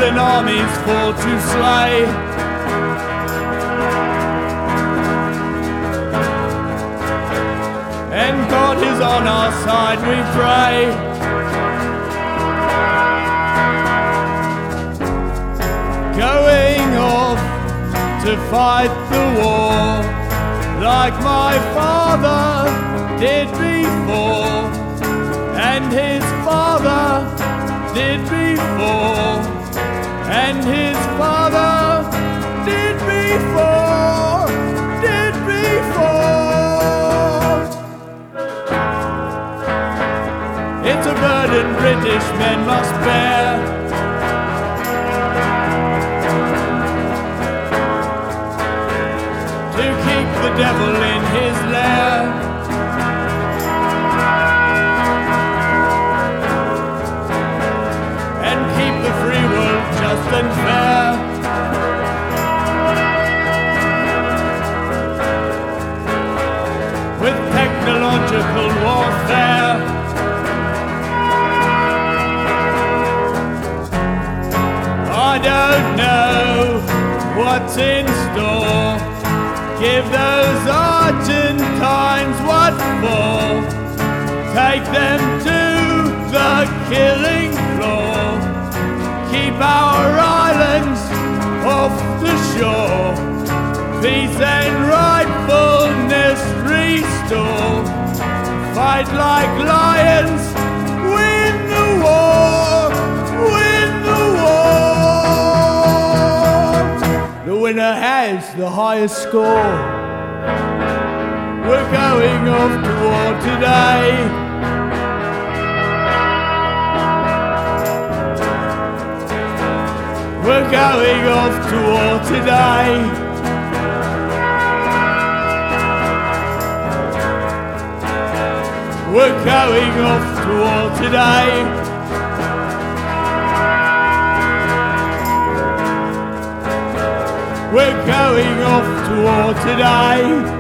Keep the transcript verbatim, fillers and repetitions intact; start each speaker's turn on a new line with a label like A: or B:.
A: heathen armies for to slay. And God is on our side, we pray. Going off to fight the war, like my father did before, and his father did before, and his father did before, did before. It's a burden British men must bear. To keep the devil in his lair. And keep the free world just and fair. With technological warfare. I don't know what's in store. Give those Argentines what for. Take them to the killing floor. Keep our islands off the shore. Peace and rightfulness restore. Fight like lions. Win the war. Win the war. The winner has the highest score. We're going off to war today. We're going off to war today. We're going off to war today. We're going off to war today.